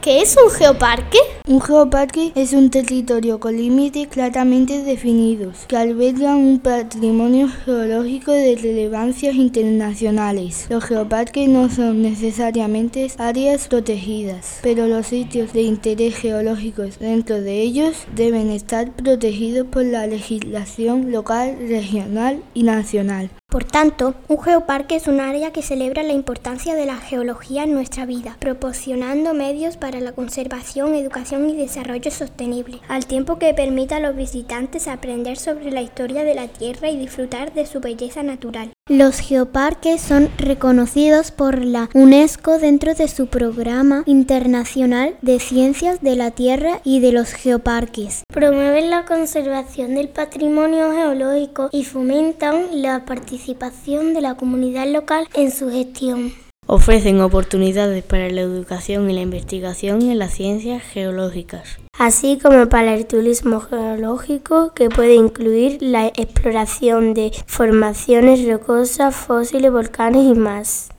¿Qué es un geoparque? Un geoparque es un territorio con límites claramente definidos, que alberga un patrimonio geológico de relevancias internacionales. Los geoparques no son necesariamente áreas protegidas, pero los sitios de interés geológico dentro de ellos deben estar protegidos por la legislación local, regional y nacional. Por tanto, un geoparque es un área que celebra la importancia de la geología en nuestra vida, proporcionando medios para la conservación, educación y desarrollo sostenible, al tiempo que permite a los visitantes aprender sobre la historia de la Tierra y disfrutar de su belleza natural. Los geoparques son reconocidos por la UNESCO dentro de su Programa Internacional de Ciencias de la Tierra y de los Geoparques. Promueven la conservación del patrimonio geológico y fomentan la participación de la comunidad local en su gestión. Ofrecen oportunidades para la educación y la investigación en las ciencias geológicas, así como para el turismo geológico, que puede incluir la exploración de formaciones rocosas, fósiles, volcanes y más.